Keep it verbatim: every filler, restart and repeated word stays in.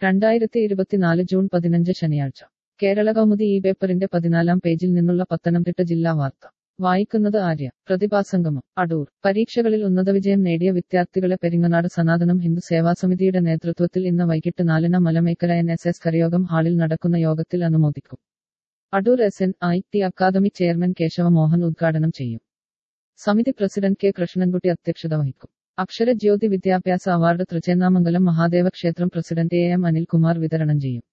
രണ്ടായിരത്തി ഇരുപത്തിനാല് ജൂൺ പതിനഞ്ച് ശനിയാഴ്ച കേരള കൗമുദി ഈ പേപ്പറിന്റെ പതിനാലാം പേജിൽ നിന്നുള്ള പത്തനംതിട്ട ജില്ലാ വാർത്ത വായിക്കുന്നത് ആര്യ. പ്രതിഭാസംഗമം അടൂർ. പരീക്ഷകളിൽ ഉന്നത വിജയം നേടിയ വിദ്യാർത്ഥികളെ പെരിങ്ങനാട് സനാതനം ഹിന്ദു സേവാസമിതിയുടെ നേതൃത്വത്തിൽ ഇന്ന് വൈകിട്ട് നാലിന് മലമേക്കര എൻ എസ് എസ് കരയോഗം ഹാളിൽ നടക്കുന്ന യോഗത്തിൽ അനുമോദിക്കും. Adoor S N I T academy chairman Kesava Mohan ഉദ്ഘാടനം ചെയ്യും. സമിതി പ്രസിഡന്റ് കെ കൃഷ്ണൻകുട്ടി അധ്യക്ഷത വഹിക്കും. അക്ഷരജ്യോതി വിദ്യാഭ്യാസ അവാർഡ് തൃച്ചേന്നാമംഗലം മഹാദേവ ക്ഷേത്രം പ്രസിഡന്റ് എ എം അനിൽകുമാർ വിതരണം ചെയ്യും.